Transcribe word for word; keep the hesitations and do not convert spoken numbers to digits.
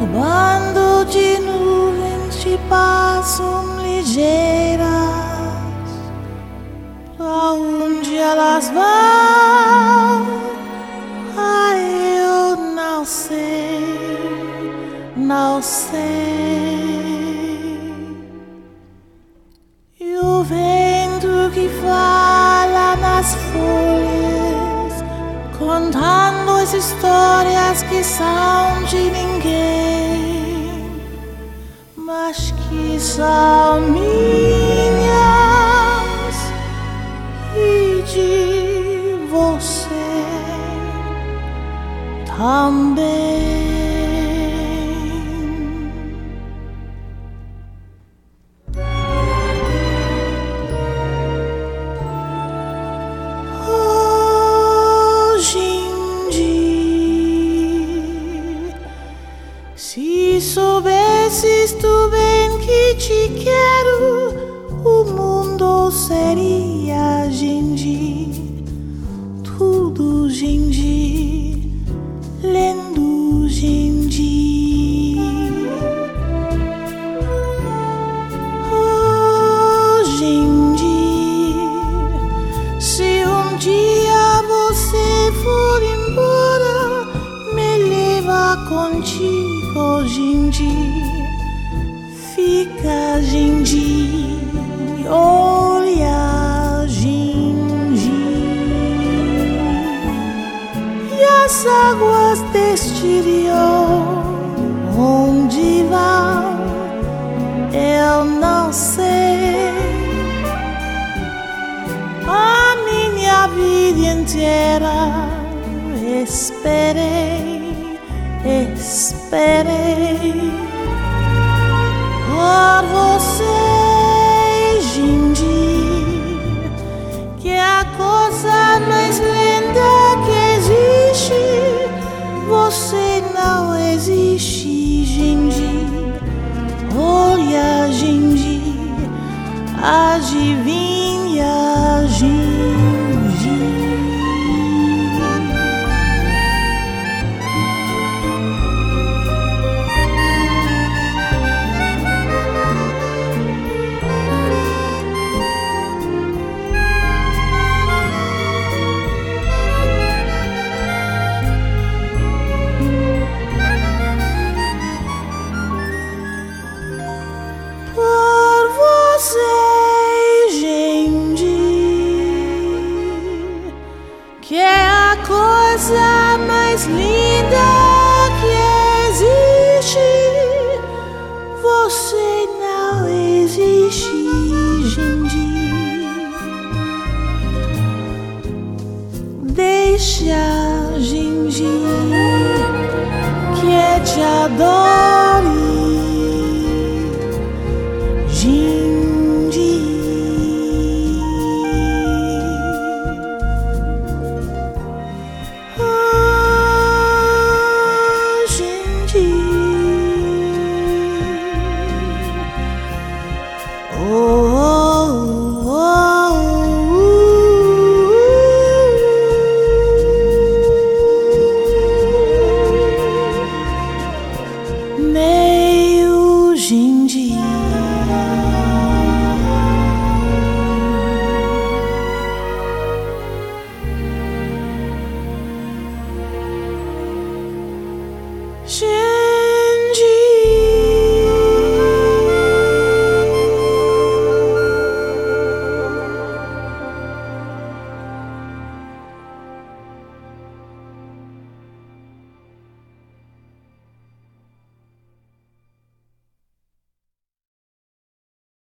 bando de nuvens que passam ligeiras, pra onde elas vão, ai, eu não sei, não sei. E o vento que fala nas folhas, contando as histórias que são de ninguém, mas que são minhas e de você também. Se soubesses tu bem que te quero, o mundo seria Genji, tudo Genji, lendo Genji. Oh, Genji, se um dia você for embora, me leva contigo. Genji, fica Genji, olha Genji. E as águas deste rio, onde vão, eu não sei. A minha vida inteira esperei, esperei por você, Genji, que é a coisa mais linda que existe. Você não existe, Genji. Olha, Genji, adivinha, Genji. Que é a coisa mais linda que existe. Você não existe, Genji. Deixa, Genji, que te adoro.